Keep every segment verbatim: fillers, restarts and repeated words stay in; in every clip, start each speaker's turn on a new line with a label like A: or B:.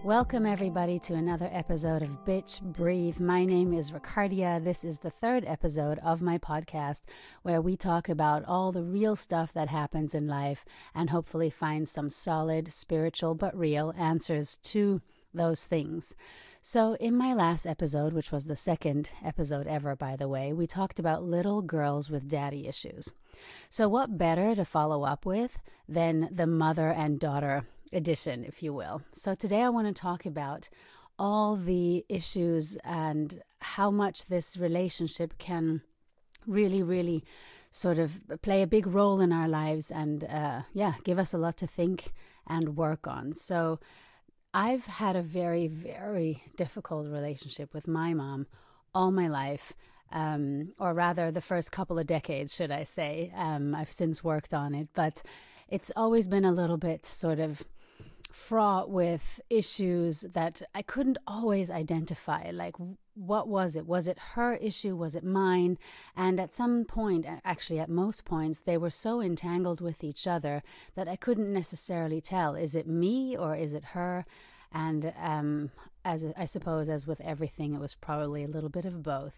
A: Welcome everybody to another episode of Bitch Breathe. My name is Ricardia. This is the third episode of my podcast where we talk about all the real stuff that happens in life and hopefully find some solid, spiritual but real answers to those things. So in my last episode, which was the second episode ever, by the way, we talked about little girls with daddy issues. So what better to follow up with than the mother and daughter edition, if you will. So today I want to talk about all the issues and how much this relationship can really, really sort of play a big role in our lives and, uh, yeah, give us a lot to think and work on. So I've had a very, very difficult relationship with my mom all my life, um, or rather the first couple of decades, should I say. Um, I've since worked on it, but it's always been a little bit sort of fraught with issues that I couldn't always identify. Like, what was it? Was it her issue? Was it mine? And at some point, actually at most points, they were so entangled with each other that I couldn't necessarily tell. Is it me or is it her? And um, as I suppose, as with everything, it was probably a little bit of both.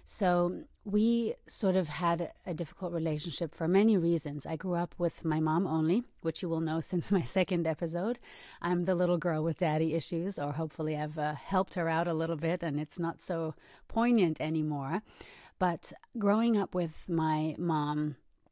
A: So we sort of had a difficult relationship for many reasons. I grew up with my mom only, which you will know since my second episode. I'm the little girl with daddy issues, or hopefully I've uh, helped her out a little bit and it's not so poignant anymore. But growing up with my mom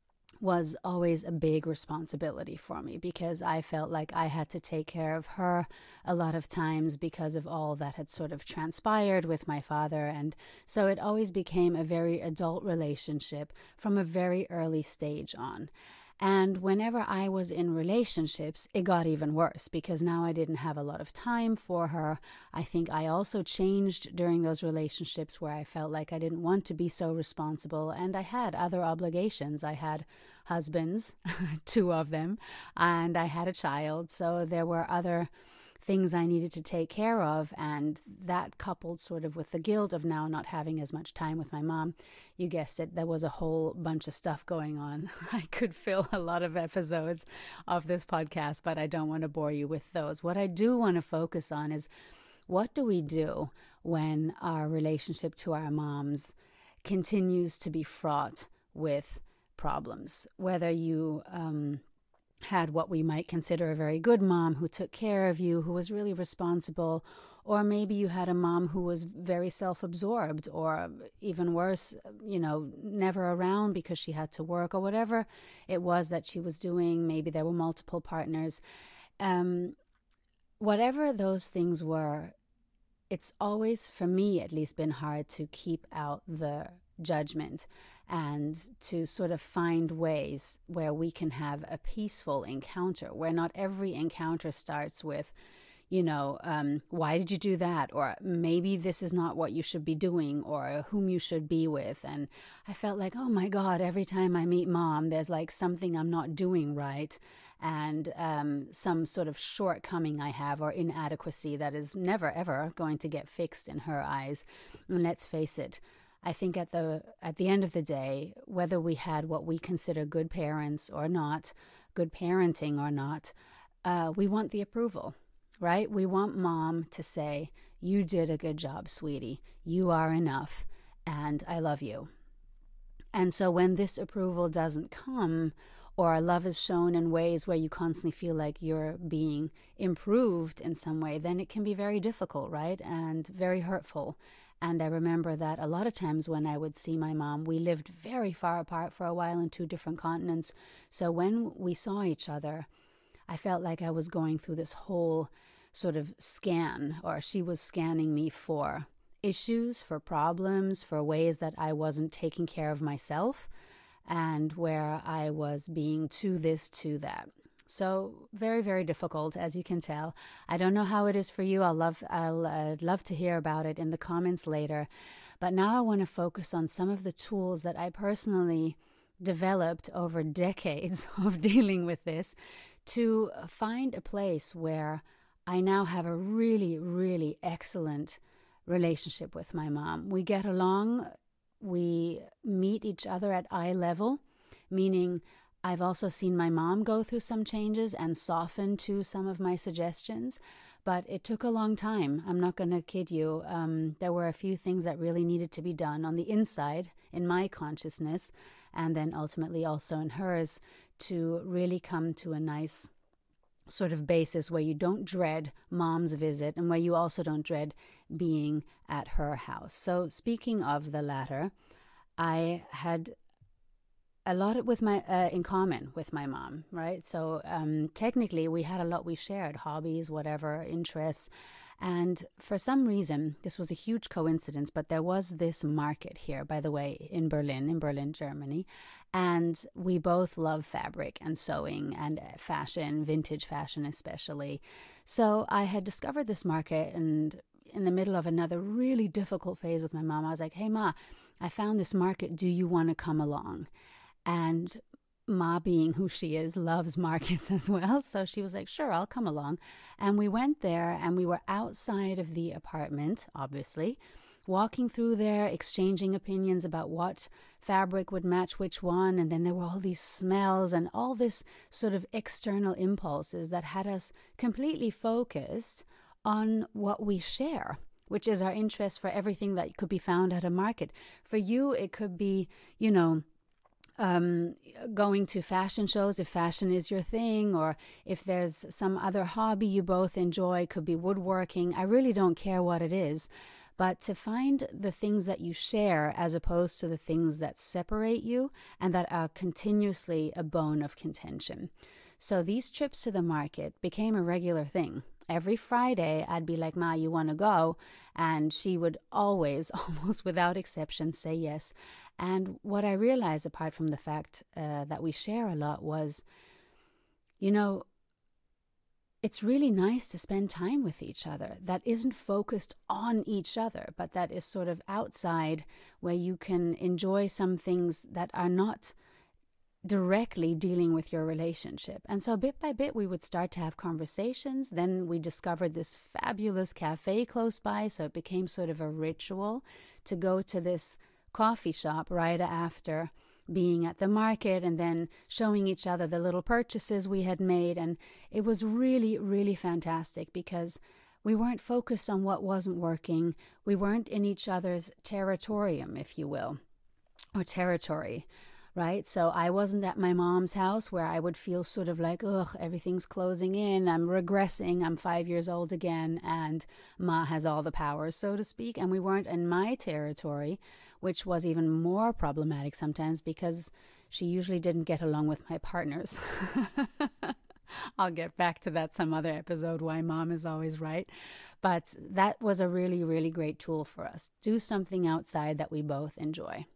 A: was always a big responsibility for me because I felt like I had to take care of her a lot of times because of all that had sort of transpired with my father. And so it always became a very adult relationship from a very early stage on. And whenever I was in relationships, it got even worse because now I didn't have a lot of time for her. I think I also changed during those relationships where I felt like I didn't want to be so responsible, and I had other obligations. I had husbands, two of them, and I had a child, so there were other things I needed to take care of, and that coupled sort of with the guilt of now not having as much time with my mom, you guessed it, there was a whole bunch of stuff going on. I could fill a lot of episodes of this podcast, but I don't want to bore you with those. What I do want to focus on is, what do we do when our relationship to our moms continues to be fraught with problems? Whether you um had what we might consider a very good mom who took care of you, who was really responsible, or maybe you had a mom who was very self-absorbed, or even worse, you know, never around because she had to work, or whatever it was that she was doing. Maybe there were multiple partners. Um, whatever those things were, it's always, for me at least, been hard to keep out the judgment and to sort of find ways where we can have a peaceful encounter, where not every encounter starts with, you know, um, why did you do that? Or maybe this is not what you should be doing, or whom you should be with. And I felt like, oh my God, every time I meet mom, there's like something I'm not doing right, and um, some sort of shortcoming I have or inadequacy that is never, ever going to get fixed in her eyes. And let's face it, I think at the at the end of the day, whether we had what we consider good parents or not, good parenting or not, uh, we want the approval, right? We want mom to say, you did a good job, sweetie. You are enough, and I love you. And so when this approval doesn't come, or love is shown in ways where you constantly feel like you're being improved in some way, then it can be very difficult, right? And very hurtful. And I remember that a lot of times when I would see my mom, we lived very far apart for a while in two different continents. So when we saw each other, I felt like I was going through this whole sort of scan, or she was scanning me for issues, for problems, for ways that I wasn't taking care of myself, and where I was being too this, too that. So very, very difficult, as you can tell. I don't know how it is for you. I'll love, I'll uh, love to hear about it in the comments later. But now I want to focus on some of the tools that I personally developed over decades of dealing with this to find a place where I now have a really, really excellent relationship with my mom. We get along. We meet each other at eye level, meaning I've also seen my mom go through some changes and soften to some of my suggestions, But it took a long time. I'm not going to kid you. Um, there were a few things that really needed to be done on the inside in my consciousness, and then ultimately also in hers, to really come to a nice sort of basis where you don't dread mom's visit and where you also don't dread being at her house. So speaking of the latter, I had a lot with my uh, in common with my mom, right? So um, technically we had a lot we shared, hobbies, whatever, interests. And for some reason, this was a huge coincidence, but there was this market here, by the way, in Berlin, in Berlin, Germany. And we both love fabric and sewing and fashion, vintage fashion especially. So I had discovered this market, and in the middle of another really difficult phase with my mom, I was like, hey, Ma, I found this market. Do you want to come along? And Ma, being who she is, loves markets as well. So she was like, sure, I'll come along. And we went there, and we were outside of the apartment, obviously, walking through there, exchanging opinions about what fabric would match which one. And then there were all these smells and all this sort of external impulses that had us completely focused on what we share, which is our interest for everything that could be found at a market. For you, it could be, you know, Um, going to fashion shows if fashion is your thing, or if there's some other hobby you both enjoy, could be woodworking. I really don't care what it is, but to find the things that you share as opposed to the things that separate you and that are continuously a bone of contention. So these trips to the market became a regular thing. Every Friday, I'd be like, Ma, you want to go? And she would always, almost without exception, say yes. And what I realized, apart from the fact uh, that we share a lot, was, you know, it's really nice to spend time with each other that isn't focused on each other, but that is sort of outside, where you can enjoy some things that are not directly dealing with your relationship. And so bit by bit, we would start to have conversations. Then we discovered this fabulous cafe close by. So it became sort of a ritual to go to this coffee shop right after being at the market, and then showing each other the little purchases we had made. And it was really, really fantastic because we weren't focused on what wasn't working. We weren't in each other's territorium, if you will, or territory. Right? So I wasn't at my mom's house where I would feel sort of like, ugh, everything's closing in. I'm regressing. I'm five years old again, and Ma has all the power, so to speak. And we weren't in my territory, which was even more problematic sometimes because she usually didn't get along with my partners. I'll get back to that some other episode, why Mom is always right. But that was a really, really great tool for us. Do something outside that we both enjoy.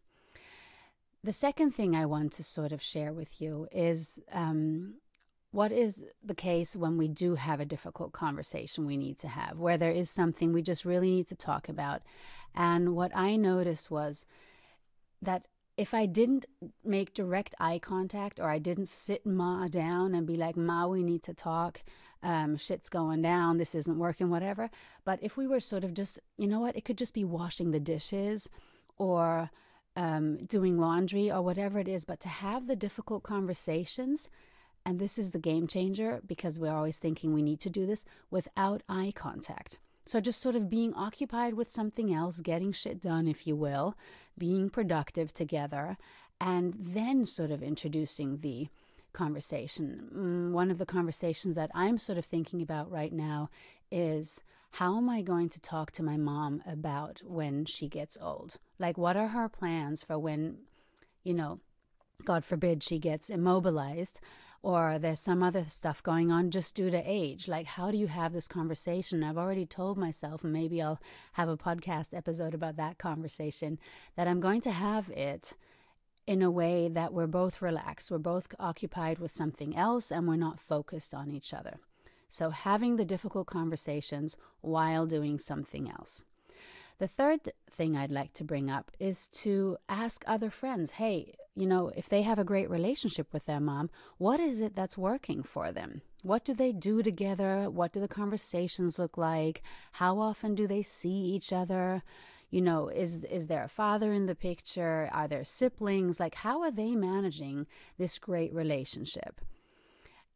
A: The second thing I want to sort of share with you is um, what is the case when we do have a difficult conversation we need to have, where there is something we just really need to talk about. And what I noticed was that if I didn't make direct eye contact, or I didn't sit Ma down and be like, Ma, we need to talk, um, shit's going down, this isn't working, whatever. But if we were sort of just, you know what, it could just be washing the dishes or Um, doing laundry or whatever it is, but to have the difficult conversations, and this is the game changer because we're always thinking we need to do this, without eye contact. So just sort of being occupied with something else, getting shit done, if you will, being productive together, and then sort of introducing the conversation. Mm, one of the conversations that I'm sort of thinking about right now is, how am I going to talk to my mom about when she gets old? Like, what are her plans for when, you know, God forbid she gets immobilized, or there's some other stuff going on just due to age? Like, how do you have this conversation? I've already told myself, and maybe I'll have a podcast episode about that conversation, that I'm going to have it in a way that we're both relaxed, we're both occupied with something else, and we're not focused on each other. So having the difficult conversations while doing something else. The third thing I'd like to bring up is to ask other friends, hey, you know, if they have a great relationship with their mom, what is it that's working for them? What do they do together? What do the conversations look like? How often do they see each other? You know, is is there a father in the picture? Are there siblings? Like, how are they managing this great relationship?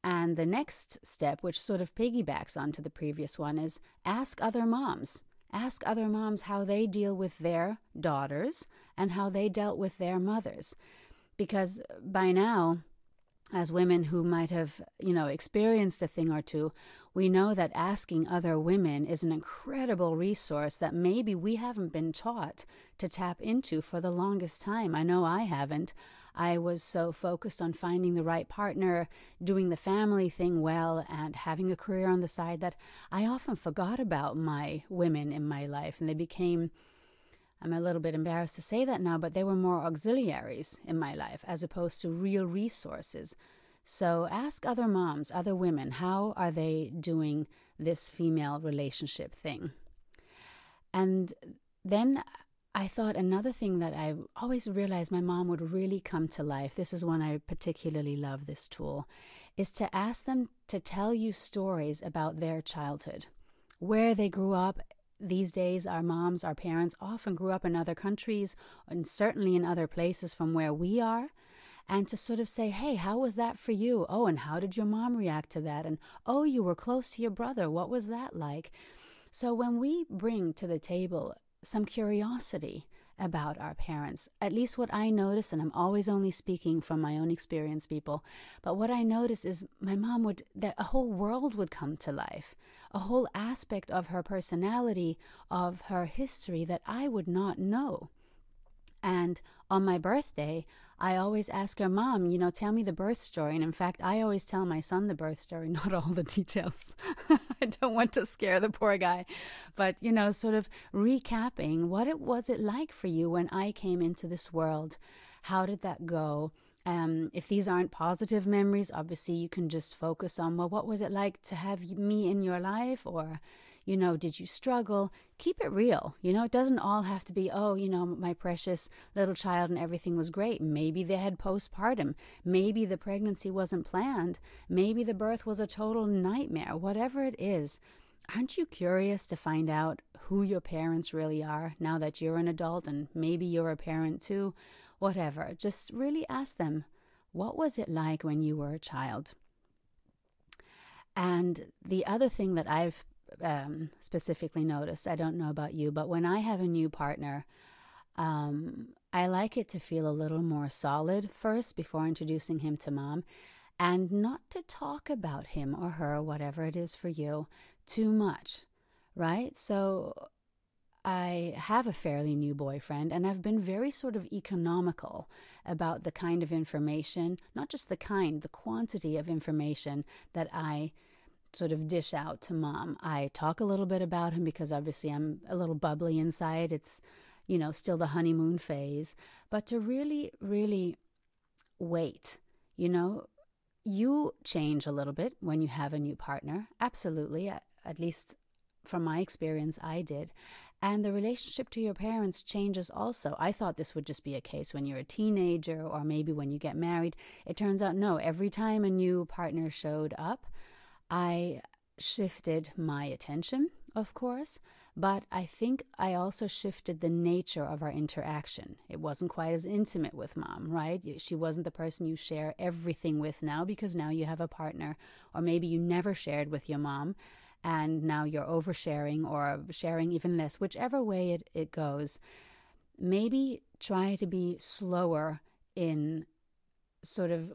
A: And the next step, which sort of piggybacks onto the previous one, is ask other moms. Ask other moms how they deal with their daughters and how they dealt with their mothers. Because by now, as women who might have, you know, experienced a thing or two, we know that asking other women is an incredible resource that maybe we haven't been taught to tap into for the longest time. I know I haven't. I was so focused on finding the right partner, doing the family thing well, and having a career on the side that I often forgot about my women in my life. And they became, I'm a little bit embarrassed to say that now, but they were more auxiliaries in my life as opposed to real resources. So ask other moms, other women, how are they doing this female relationship thing? And then I thought another thing that I always realized my mom would really come to life, this is one I particularly love, this tool, is to ask them to tell you stories about their childhood, where they grew up. These days, our moms, our parents often grew up in other countries and certainly in other places from where we are. And to sort of say, hey, how was that for you? Oh, and how did your mom react to that? And, oh, you were close to your brother. What was that like? So when we bring to the table some curiosity about our parents, at least what I notice, and I'm always only speaking from my own experience, people, but what I notice is my mom would, that a whole world would come to life, a whole aspect of her personality, of her history that I would not know. And on my birthday, I always ask her, Mom, you know, tell me the birth story. And in fact, I always tell my son the birth story, not all the details. I don't want to scare the poor guy. But, you know, sort of recapping, what it was it like for you when I came into this world? How did that go? Um, if these aren't positive memories, obviously you can just focus on, well, what was it like to have me in your life? Or, you know, did you struggle? Keep it real. You know, it doesn't all have to be, oh, you know, my precious little child and everything was great. Maybe they had postpartum. Maybe the pregnancy wasn't planned. Maybe the birth was a total nightmare. Whatever it is, aren't you curious to find out who your parents really are now that you're an adult and maybe you're a parent too? Whatever. Just really ask them, what was it like when you were a child? And the other thing that I've Um, specifically noticed, I don't know about you, but when I have a new partner, um, I like it to feel a little more solid first before introducing him to Mom, and not to talk about him or her, whatever it is for you, too much, right? So I have a fairly new boyfriend, and I've been very sort of economical about the kind of information, not just the kind, the quantity of information that I sort of dish out to Mom. I talk a little bit about him because obviously I'm a little bubbly inside. It's, you know, still the honeymoon phase. But to really, really wait, you know, you change a little bit when you have a new partner. Absolutely. At, at least from my experience, I did. And the relationship to your parents changes also. I thought this would just be a case when you're a teenager or maybe when you get married. It turns out, no, every time a new partner showed up, I shifted my attention, of course, but I think I also shifted the nature of our interaction. It wasn't quite as intimate with Mom, right? She wasn't the person you share everything with now because now you have a partner, or maybe you never shared with your mom and now you're oversharing or sharing even less, whichever way it, it goes. Maybe try to be slower in sort of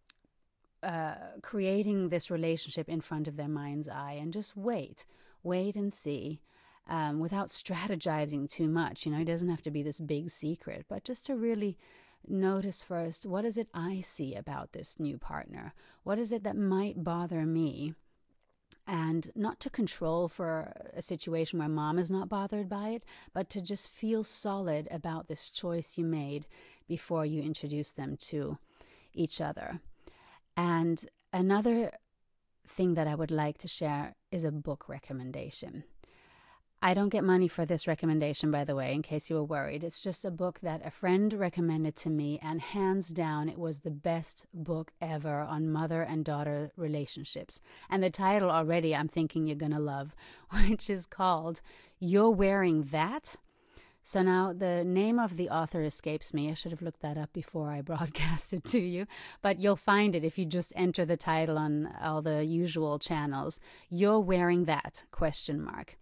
A: Uh, creating this relationship in front of their mind's eye, and just wait, wait and see, um, without strategizing too much. You know, it doesn't have to be this big secret, but just to really notice first, what is it I see about this new partner? What is it that might bother me? And not to control for a situation where Mom is not bothered by it, but to just feel solid about this choice you made before you introduce them to each other. And another thing that I would like to share is a book recommendation. I don't get money for this recommendation, by the way, in case you were worried. It's just a book that a friend recommended to me, and hands down, it was the best book ever on mother and daughter relationships. And the title already I'm thinking you're going to love, which is called You're Wearing That? So now the name of the author escapes me. I should have looked that up before I broadcast it to you. But you'll find it if you just enter the title on all the usual channels. You're Wearing That, question mark.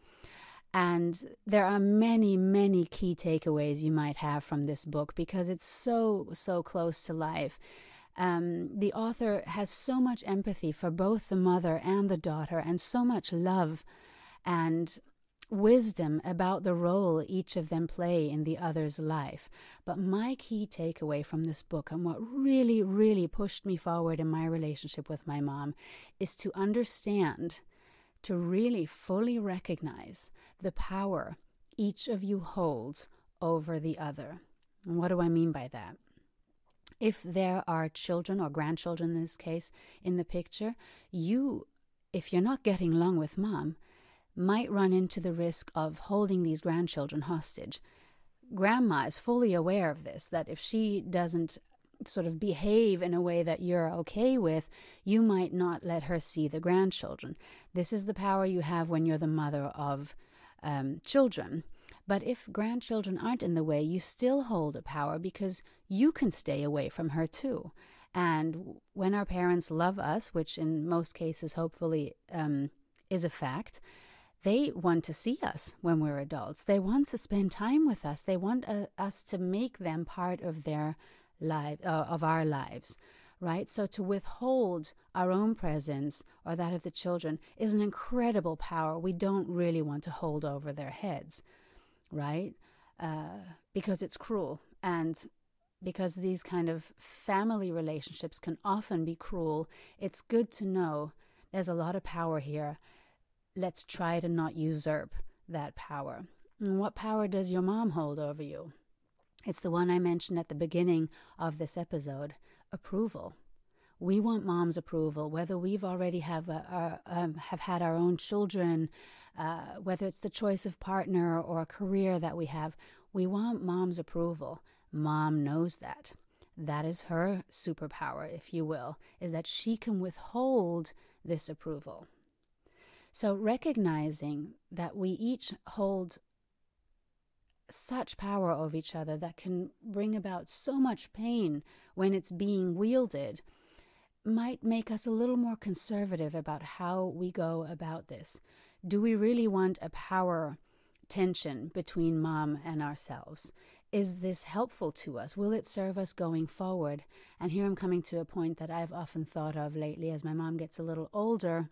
A: And there are many, many key takeaways you might have from this book because it's so, so close to life. Um, the author has so much empathy for both the mother and the daughter and so much love and wisdom about the role each of them play in the other's life. But my key takeaway from this book and what really, really pushed me forward in my relationship with my mom is to understand, to really fully recognize the power each of you holds over the other. And what do I mean by that? If there are children or grandchildren in this case in the picture, you, if you're not getting along with mom, might run into the risk of holding these grandchildren hostage. Grandma is fully aware of this, that if she doesn't sort of behave in a way that you're okay with, you might not let her see the grandchildren. This is the power you have when you're the mother of um, children. But if grandchildren aren't in the way, you still hold a power because you can stay away from her too. And when our parents love us, which in most cases hopefully um, is a fact, they want to see us when we're adults. They want to spend time with us. They want uh, us to make them part of their life, uh, of our lives, right? So to withhold our own presence or that of the children is an incredible power we don't really want to hold over their heads, right? Uh, because it's cruel, and because these kind of family relationships can often be cruel. It's good to know there's a lot of power here. Let's try to not usurp that power. And what power does your mom hold over you? It's the one I mentioned at the beginning of this episode, approval. We want mom's approval, whether we've already have a, our, um, have had our own children, uh, whether it's the choice of partner or a career that we have. We want mom's approval. Mom knows that. That is her superpower, if you will, is that she can withhold this approval. So recognizing that we each hold such power over each other that can bring about so much pain when it's being wielded might make us a little more conservative about how we go about this. Do we really want a power tension between mom and ourselves? Is this helpful to us? Will it serve us going forward? And here I'm coming to a point that I've often thought of lately as my mom gets a little older.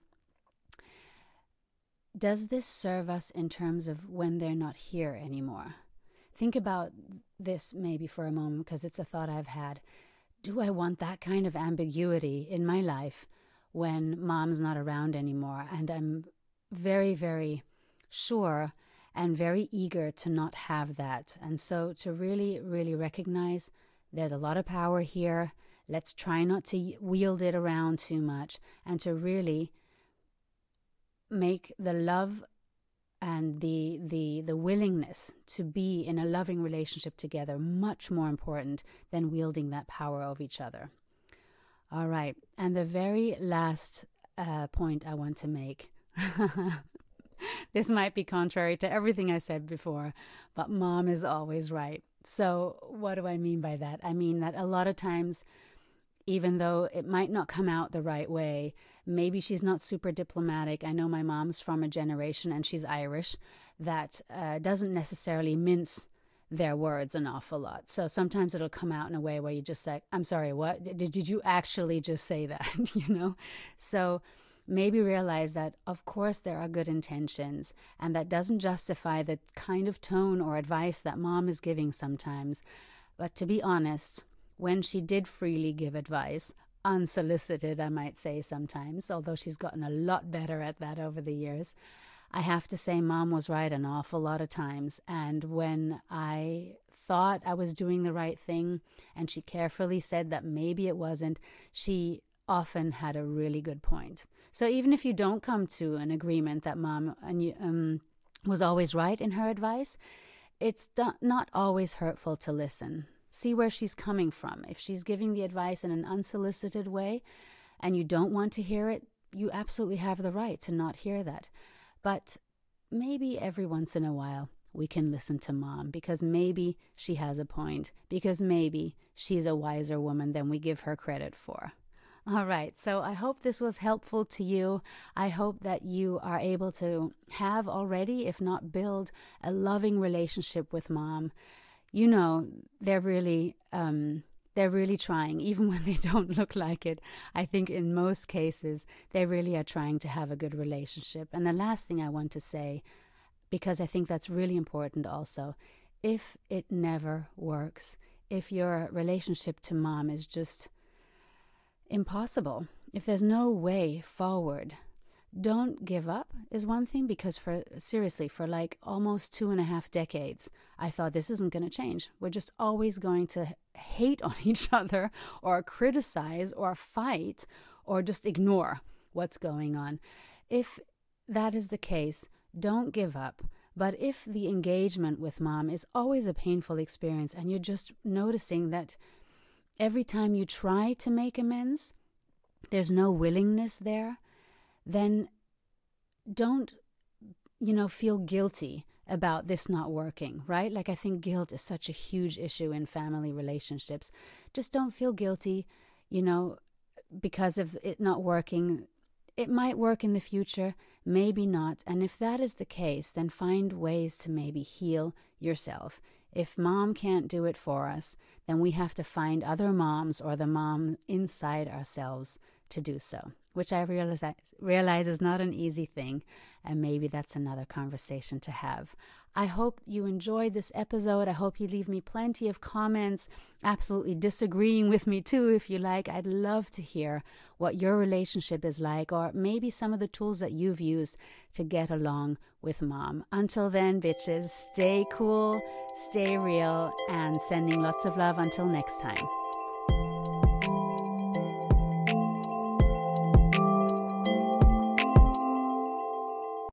A: Does this serve us in terms of when they're not here anymore? Think about this maybe for a moment, because it's a thought I've had. Do I want that kind of ambiguity in my life when mom's not around anymore? And I'm very, very sure and very eager to not have that. And so to really, really recognize there's a lot of power here. Let's try not to wield it around too much, and to really make the love and the the the willingness to be in a loving relationship together much more important than wielding that power of each other. All right, and the very last uh, point I want to make, this might be contrary to everything I said before, but mom is always right. So what do I mean by that? I mean that a lot of times, even though it might not come out the right way, maybe she's not super diplomatic. I know my mom's from a generation, and she's Irish, that uh, doesn't necessarily mince their words an awful lot. So sometimes it'll come out in a way where you just say, I'm sorry, what? Did, did you actually just say that? you know? So maybe realize that, of course, there are good intentions, and that doesn't justify the kind of tone or advice that mom is giving sometimes. But to be honest, when she did freely give advice, unsolicited, I might say sometimes, although she's gotten a lot better at that over the years, I have to say mom was right an awful lot of times. And when I thought I was doing the right thing and she carefully said that maybe it wasn't, she often had a really good point. So even if you don't come to an agreement that mom um, was always right in her advice, it's not always hurtful to listen. See where she's coming from. If she's giving the advice in an unsolicited way and you don't want to hear it, you absolutely have the right to not hear that. But maybe every once in a while, we can listen to mom, because maybe she has a point, because maybe she's a wiser woman than we give her credit for. All right, so I hope this was helpful to you. I hope that you are able to have already, if not build, a loving relationship with mom. You know, they're really... Um, They're really trying, even when they don't look like it. I think in most cases, they really are trying to have a good relationship. And the last thing I want to say, because I think that's really important also, if it never works, if your relationship to mom is just impossible, if there's no way forward, don't give up is one thing, because for seriously, for like almost two and a half decades, I thought this isn't going to change. We're just always going to hate on each other or criticize or fight or just ignore what's going on. If that is the case, don't give up. But if the engagement with mom is always a painful experience and you're just noticing that every time you try to make amends, there's no willingness there, then don't, you know, feel guilty about this not working, right? Like, I think guilt is such a huge issue in family relationships. Just don't feel guilty, you know, because of it not working. It might work in the future, maybe not. And if that is the case, then find ways to maybe heal yourself. If mom can't do it for us, then we have to find other moms or the mom inside ourselves to do so, which I realize, realize is not an easy thing, and maybe that's another conversation to have. I hope you enjoyed this episode. I hope you leave me plenty of comments, absolutely disagreeing with me too, if you like. I'd love to hear what your relationship is like, or maybe some of the tools that you've used to get along with mom. Until then, bitches, stay cool, stay real, and sending lots of love until next time.